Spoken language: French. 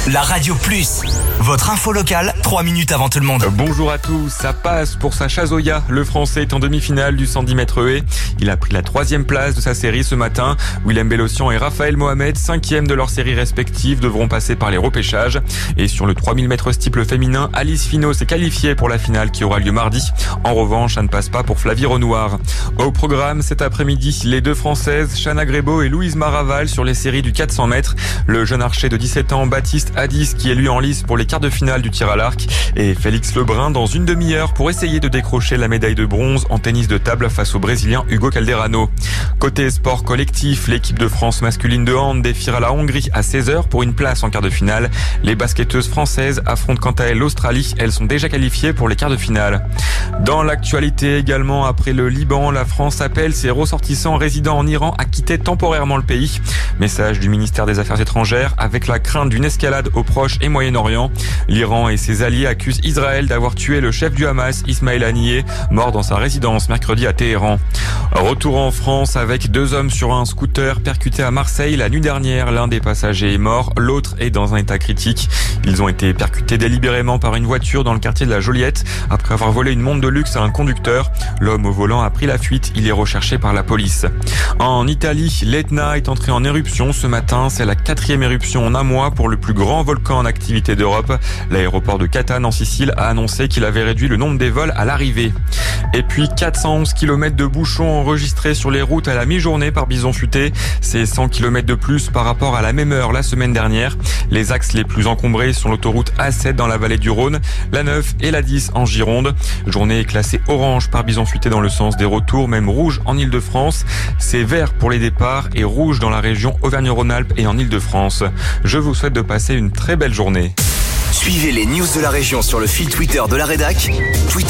La Radio Plus, votre info locale, 3 minutes avant tout le monde. Bonjour à tous, ça passe pour Sacha Zoya. Le Français est en demi-finale du 110 mètres haies. Il a pris la 3e place de sa série ce matin. Willem Bellossian et Raphaël Mohamed, 5e de leur série respective, devront passer par les repêchages. Et sur le 3000 mètres steeple féminin, Alice Finot s'est qualifiée pour la finale qui aura lieu mardi. En revanche, ça ne passe pas pour Flavie Renoir. Au programme cet après-midi, les deux Françaises, Chana Grébeau et Louise Maraval sur les séries du 400 mètres. Le jeune archer de 17 ans, Baptiste Hadis, qui est lui en lice pour les quarts de finale du tir à l'arc. Et Félix Lebrun dans une demi-heure pour essayer de décrocher la médaille de bronze en tennis de table face au Brésilien Hugo Calderano. Côté sport collectif, l'équipe de France masculine de hand défiera la Hongrie à 16h pour une place en quart de finale. Les basketteuses françaises affrontent quant à elles l'Australie. Elles sont déjà qualifiées pour les quarts de finale. Dans l'actualité également, après le Liban, la France appelle ses ressortissants résidant en Iran à quitter temporairement le pays. Message du ministère des Affaires étrangères avec la crainte d'une escalade au Proche et Moyen-Orient. L'Iran et ses alliés accusent Israël d'avoir tué le chef du Hamas, Ismaël Haniyeh, mort dans sa résidence mercredi à Téhéran. Retour en France avec 2 hommes sur un scooter percutés à Marseille la nuit dernière. L'un des passagers est mort, l'autre est dans un état critique. Ils ont été percutés délibérément par une voiture dans le quartier de la Joliette après avoir volé une montre de luxe à un conducteur. L'homme au volant a pris la fuite, il est recherché par la police. En Italie, l'Etna est entré en éruption ce matin. C'est la 4e éruption en un mois pour le plus grand volcan en activité d'Europe. L'aéroport de Catane en Sicile a annoncé qu'il avait réduit le nombre des vols à l'arrivée. Et puis 411 km de bouchons enregistrés sur les routes à la mi-journée par Bison Futé. C'est 100 km de plus par rapport à la même heure la semaine dernière. Les axes les plus encombrés sont l'autoroute A7 dans la vallée du Rhône, la 9 et la 10 en Gironde. Journée classée orange par Bison Futé dans le sens des retours, même rouge en Île-de-France. C'est vert pour les départs et rouge dans la région Auvergne-Rhône-Alpes et en Île-de-France. Je vous souhaite de passer une très belle journée. Suivez les news de la région sur le fil Twitter de la rédac,